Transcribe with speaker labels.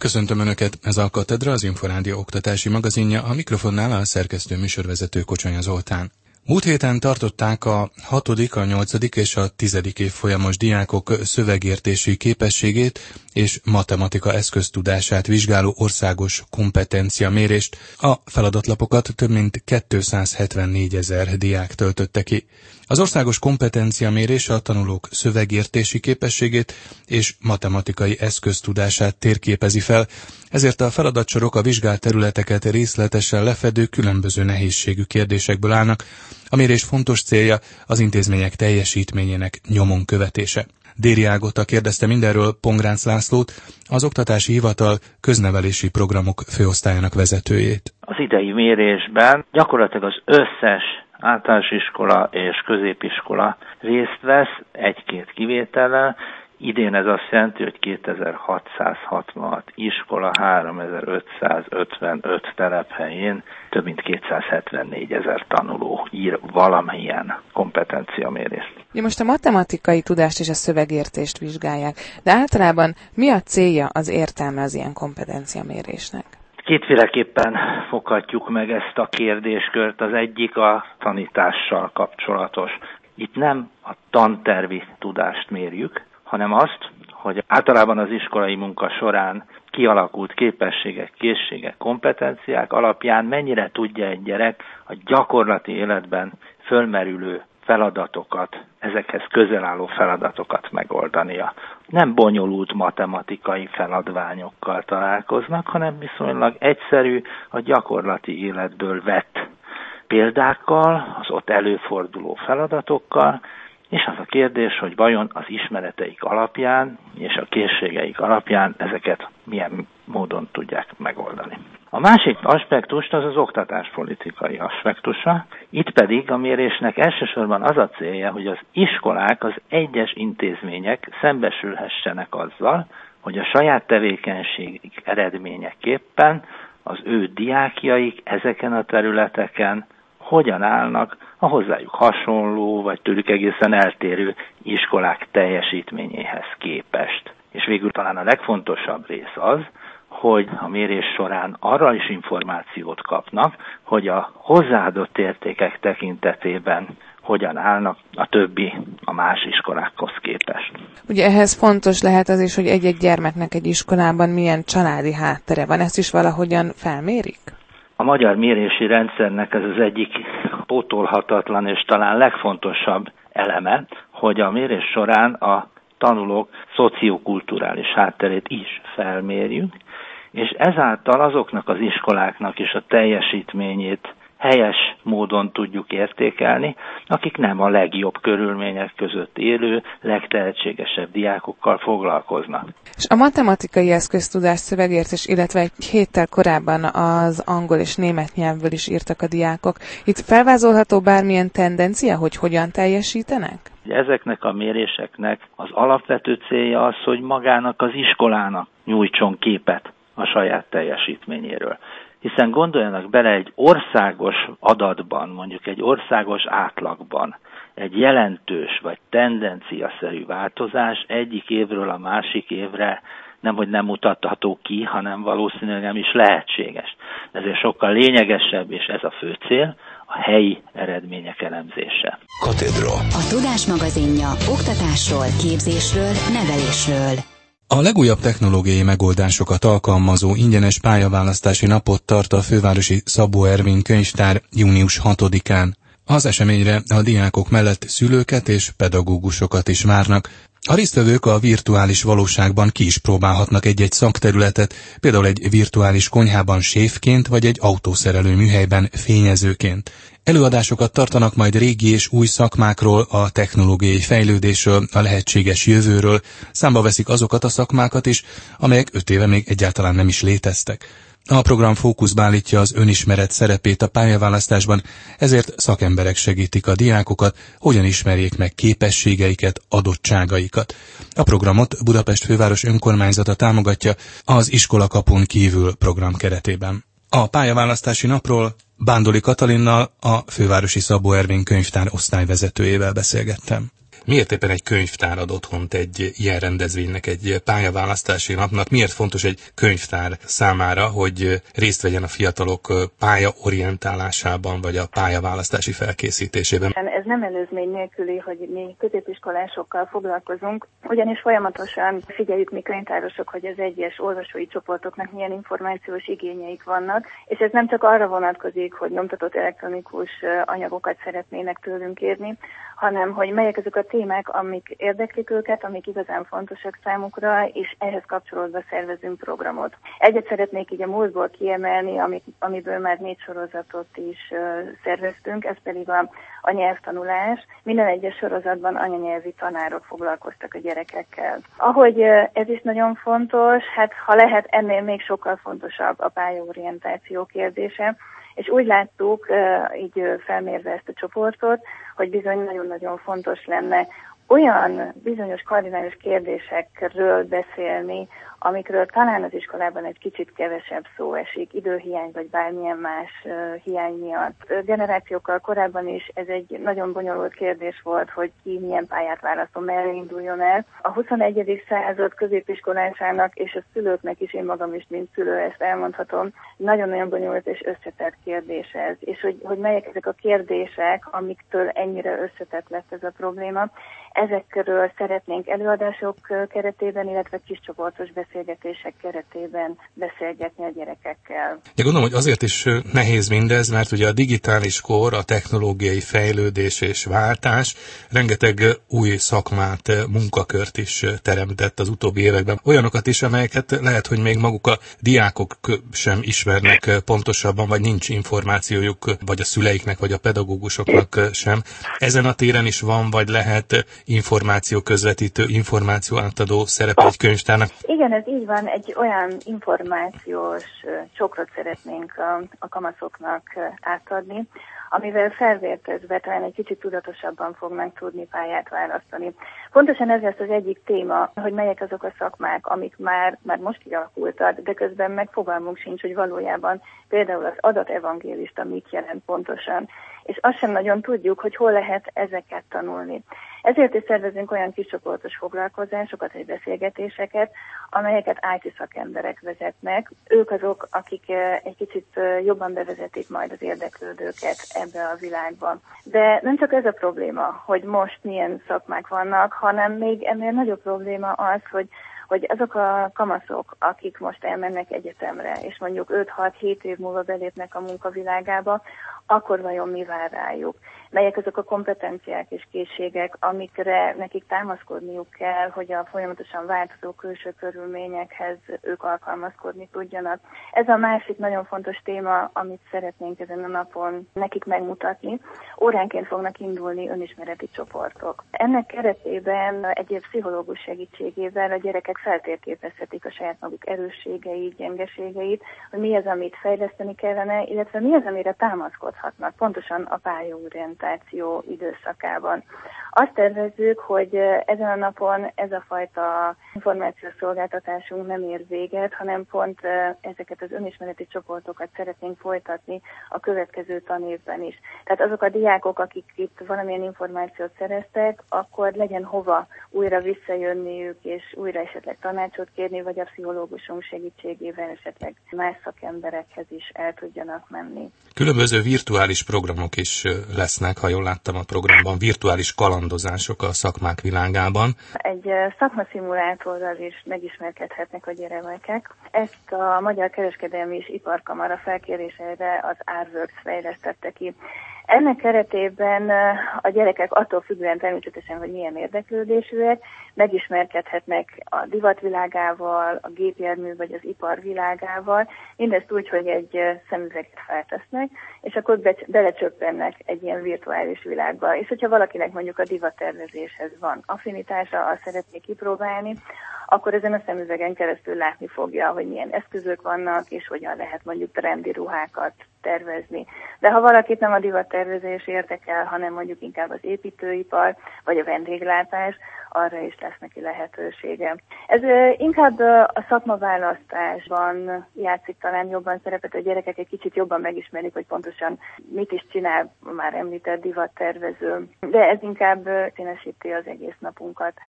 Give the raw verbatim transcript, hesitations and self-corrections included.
Speaker 1: Köszöntöm Önöket, ez a Katedra, az Inforádió oktatási magazinja, a mikrofonnál a szerkesztő műsorvezető Kocsonya Zoltán. Múlt héten tartották a hatodik, a nyolcadik és a tizedik évfolyamos diákok szövegértési képességét és matematika eszköztudását vizsgáló országos kompetenciamérést. A feladatlapokat több mint kétszázhetvennégy ezer diák töltötte ki. Az országos kompetenciamérés a tanulók szövegértési képességét és matematikai eszköztudását térképezi fel, ezért a feladatsorok a vizsgált területeket részletesen lefedő különböző nehézségű kérdésekből állnak. A mérés fontos célja az intézmények teljesítményének nyomon követése. Déri Ágota kérdezte mindenről Pongrácz Lászlót, az Oktatási Hivatal köznevelési programok főosztályának vezetőjét.
Speaker 2: Az idei mérésben gyakorlatilag az összes általános iskola és középiskola részt vesz, egy-két kivétellel. Idén ez azt jelenti, hogy kétezer-hatszázhatvanhat iskola háromezer-ötszázötvenöt telephelyén több mint kétszázhetvennégy ezer tanuló ír valamilyen kompetenciamérést.
Speaker 3: Ja, most a matematikai tudást és a szövegértést vizsgálják, de általában mi a célja, az értelme az ilyen kompetenciamérésnek?
Speaker 2: Kétféleképpen foghatjuk meg ezt a kérdéskört. Az egyik a tanítással kapcsolatos. Itt nem a tantervi tudást mérjük, hanem azt, hogy általában az iskolai munka során kialakult képességek, készségek, kompetenciák alapján mennyire tudja egy gyerek a gyakorlati életben fölmerülő feladatokat, ezekhez közel álló feladatokat megoldania. Nem bonyolult matematikai feladványokkal találkoznak, hanem viszonylag egyszerű, a gyakorlati életből vett példákkal, az ott előforduló feladatokkal, és az a kérdés, hogy vajon az ismereteik alapján és a készségeik alapján ezeket milyen módon tudják megoldani. A másik aspektus az az oktatáspolitikai aspektusa. Itt pedig a mérésnek elsősorban az a célja, hogy az iskolák, az egyes intézmények szembesülhessenek azzal, hogy a saját tevékenységük eredményeképpen az ő diákjaik ezeken a területeken hogyan állnak a hozzájuk hasonló, vagy tőlük egészen eltérő iskolák teljesítményéhez képest. És végül talán a legfontosabb rész az, hogy a mérés során arra is információt kapnak, hogy a hozzáadott értékek tekintetében hogyan állnak a többi, a más iskolákhoz képest.
Speaker 3: Ugye ehhez fontos lehet az is, hogy egy-egy gyermeknek egy iskolában milyen családi háttere van, ezt is valahogyan felmérik?
Speaker 2: A magyar mérési rendszernek ez az egyik pótolhatatlan és talán legfontosabb eleme, hogy a mérés során a tanulók szociokulturális hátterét is felmérjük, és ezáltal azoknak az iskoláknak is a teljesítményét helyes módon tudjuk értékelni, akik nem a legjobb körülmények között élő, legtehetségesebb diákokkal foglalkoznak.
Speaker 3: És a matematikai eszköztudás, szövegértés, illetve egy héttel korábban az angol és német nyelvből is írtak a diákok. Itt felvázolható bármilyen tendencia, hogy hogyan teljesítenek?
Speaker 2: Ezeknek a méréseknek az alapvető célja az, hogy magának az iskolának nyújtson képet a saját teljesítményéről. Hiszen gondoljanak bele, egy országos adatban, mondjuk egy országos átlagban egy jelentős vagy tendenciaszerű változás egyik évről a másik évre nemhogy nem mutatható ki, hanem valószínűleg nem is lehetséges. Ezért sokkal lényegesebb, és ez a fő cél, a helyi eredmények elemzése.
Speaker 4: Katedra. A Tudás magazinja oktatásról, képzésről, nevelésről.
Speaker 1: A legújabb technológiai megoldásokat alkalmazó ingyenes pályaválasztási napot tart a fővárosi Szabó Ervin könyvtár június hatodikán. Az eseményre a diákok mellett szülőket és pedagógusokat is várnak. A résztvevők a virtuális valóságban ki is próbálhatnak egy-egy szakterületet, például egy virtuális konyhában séfként vagy egy autószerelő műhelyben fényezőként. Előadásokat tartanak majd régi és új szakmákról, a technológiai fejlődésről, a lehetséges jövőről, számba veszik azokat a szakmákat is, amelyek öt éve még egyáltalán nem is léteztek. A program fókuszba állítja az önismeret szerepét a pályaválasztásban, ezért szakemberek segítik a diákokat, hogyan ismerjék meg képességeiket, adottságaikat. A programot Budapest főváros önkormányzata támogatja az iskolakapun kívül program keretében. A pályaválasztási napról Bándoli Katalinnal, a fővárosi Szabó Ervin könyvtár osztályvezetőjével beszélgettem. Miért éppen egy könyvtár ad otthont egy ilyen rendezvénynek, egy pályaválasztási napnak? Miért fontos egy könyvtár számára, hogy részt vegyen a fiatalok pályaorientálásában, vagy a pályaválasztási felkészítésében?
Speaker 5: Ez nem előzmény nélküli, hogy mi középiskolásokkal foglalkozunk, ugyanis folyamatosan figyeljük mi könyvtárosok, hogy az egyes olvasói csoportoknak milyen információs igényeik vannak, és ez nem csak arra vonatkozik, hogy nyomtatott elektronikus anyagokat szeretnének tőlünk kérni, hanem hogy melyek azok a témák, amik érdeklik őket, amik igazán fontosak számukra, és ehhez kapcsolódva szervezünk programot. Egyet szeretnék így a múltból kiemelni, amik, amiből már négy sorozatot is uh, szerveztünk, ez pedig a, a nyelvtanulás. Minden egyes sorozatban anyanyelvi tanárok foglalkoztak a gyerekekkel. Ahogy uh, ez is nagyon fontos, hát ha lehet, ennél még sokkal fontosabb a pályaorientáció kérdése, és úgy láttuk, így felmérve ezt a csoportot, hogy bizony nagyon-nagyon fontos lenne olyan bizonyos kardinális kérdésekről beszélni, amikről talán az iskolában egy kicsit kevesebb szó esik, időhiány vagy bármilyen más uh, hiány miatt. Generációkkal korábban is ez egy nagyon bonyolult kérdés volt, hogy ki milyen pályát válaszol, merre induljon el. A huszonegyedik század középiskolásának és a szülőknek is, én magam is, mint szülő, ezt elmondhatom, nagyon-nagyon bonyolult és összetett kérdés ez. És hogy, hogy melyek ezek a kérdések, amiktől ennyire összetett lett ez a probléma, ezekről szeretnénk előadások keretében, illetve kiscsoportos beszélgetések keretében beszélgetni a gyerekekkel.
Speaker 1: De gondolom, hogy azért is nehéz mindez, mert ugye a digitális kor, a technológiai fejlődés és váltás rengeteg új szakmát, munkakört is teremtett az utóbbi években. Olyanokat is, amelyeket lehet, hogy még maguk a diákok sem ismernek pontosabban, vagy nincs információjuk, vagy a szüleiknek, vagy a pedagógusoknak sem. Ezen a téren is van, vagy lehet információ közvetítő, információ átadó szerepe egy könyvtárnak?
Speaker 5: Igen, ez így van, egy olyan információs csokrot szeretnénk a, a kamaszoknak átadni, amivel felvértezve talán egy kicsit tudatosabban fognak tudni pályát választani. Pontosan ez lesz az egyik téma, hogy melyek azok a szakmák, amik már, már most kialakultak, de közben meg fogalmunk sincs, hogy valójában például az adatevangélista mit jelent pontosan, és azt sem nagyon tudjuk, hogy hol lehet ezeket tanulni. Ezért is szervezünk olyan kiscsoportos foglalkozásokat, vagy beszélgetéseket, amelyeket í té szakemberek vezetnek. Ők azok, akik egy kicsit jobban bevezetik majd az érdeklődőket ebbe a világba. De nem csak ez a probléma, hogy most milyen szakmák vannak, hanem még ennél nagyobb probléma az, hogy hogy azok a kamaszok, akik most elmennek egyetemre, és mondjuk öt-hat-hét év múlva belépnek a munkavilágába, akkor vajon mi vár rájuk? Melyek azok a kompetenciák és készségek, amikre nekik támaszkodniuk kell, hogy a folyamatosan változó külső körülményekhez ők alkalmazkodni tudjanak. Ez a másik nagyon fontos téma, amit szeretnénk ezen a napon nekik megmutatni. Óránként fognak indulni önismereti csoportok. Ennek keretében egy pszichológus segítségével a gyerekek feltérképezhetik a saját maguk erősségeit, gyengeségeit, hogy mi az, amit fejleszteni kellene, illetve mi az, amire támaszkodhatnak, pontosan a pályaorientáció időszakában. Azt tervezzük, hogy ezen a napon ez a fajta információszolgáltatásunk nem ér véget, hanem pont ezeket az önismereti csoportokat szeretnénk folytatni a következő tanévben is. Tehát azok a diákok, akik itt valamilyen információt szereztek, akkor legyen hova újra visszajönniük, és újra esetleg tanácsot kérni, vagy a pszichológusunk segítségével esetleg más szakemberekhez is el tudjanak menni.
Speaker 1: Különböző virtuális programok is lesznek, ha jól láttam a programban, virtuális kalandozások a szakmák világában.
Speaker 5: Egy szakmaszimulátorral is megismerkedhetnek a gyerekek. Ezt a Magyar Kereskedelmi és Iparkamara felkérésére az Artworks fejlesztette ki. Ennek keretében a gyerekek attól függően természetesen, hogy milyen érdeklődésűek, megismerkedhetnek a divatvilágával, a gépjármű vagy az ipar világával, mindezt úgy, hogy egy szemüveget feltesznek, és akkor be, belecsöppennek egy ilyen virtuális világba. És hogyha valakinek mondjuk a divattervezéshez van affinitása, azt szeretné kipróbálni, akkor ezen a szemüvegen keresztül látni fogja, hogy milyen eszközök vannak, és hogyan lehet mondjuk trendi ruhákat tervezni. De ha valakit nem a divattervezés érdekel, hanem mondjuk inkább az építőipar, vagy a vendéglátás, arra is lesz neki lehetősége. Ez inkább a szakmaválasztásban játszik talán jobban szerepet, a gyerekek egy kicsit jobban megismerik, hogy pontosan mit is csinál a már említett divattervező, de ez inkább színesíti az egész napunkat.